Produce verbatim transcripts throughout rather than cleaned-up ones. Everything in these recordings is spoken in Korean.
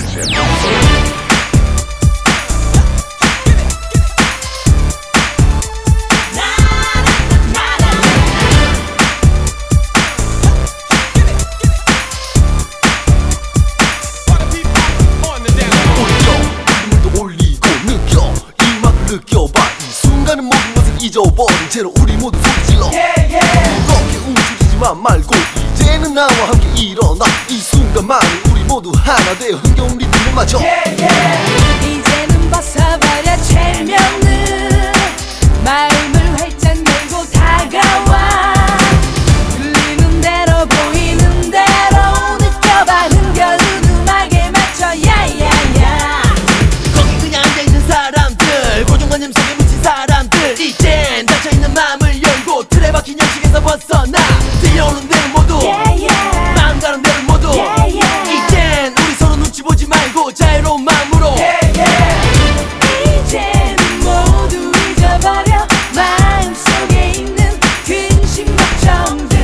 느껴봐 이 순간은 모든 것을 잊어버린 채로 우리 모두 소리질러 yeah, yeah. 그렇게 움직이지만 말고 이제는 나와 함께 일어나 이 순간만은 우리 모두 하나 되어 흥겨운 리듬을 맞춰 yeah, yeah. 이제는 벗어버려 체면은 마음을 활짝 열고 다가와 들리는 대로 보이는 대로 느껴봐 흥겨운 음악에 맞춰 야야야 거기 그냥 앉아있는 사람들 고정관념 속에 묻힌 사람들 이젠 닫혀있는 마음을 열고 틀에 박힌 형식에서 벗어나 들려오는 대로 모두 yeah, yeah. 마음 가는 대로 모두 yeah, yeah. 이젠 우리 서로 눈치 보지 말고 자유로운 마음으로 yeah, yeah. 이제는 모두 잊어버려 마음속에 있는 근심 걱정들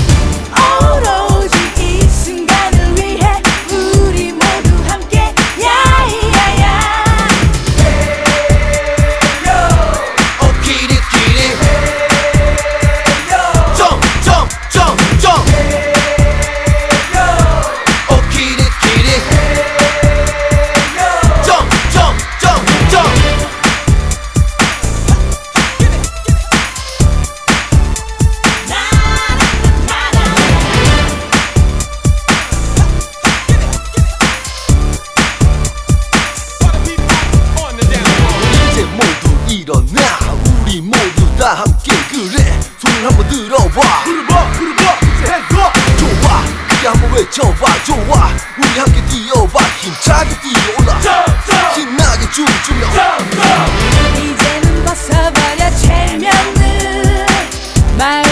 오로지 이 순간을 위해 우리 모두 함께 야야야 어 끼리끼리 점점점점 어 끼리끼리 점점점점 이제 모두 일어나 우리 모두 다 함께 그래 손을 한번 들어봐 부르봐 부르봐 이제 해줘 좋아 크게 한번 외쳐봐 좋아 우리 함께 뛰어봐 힘차게 뛰어올라 신나게 춤을 추며 이제는 벗어버려 체면은 말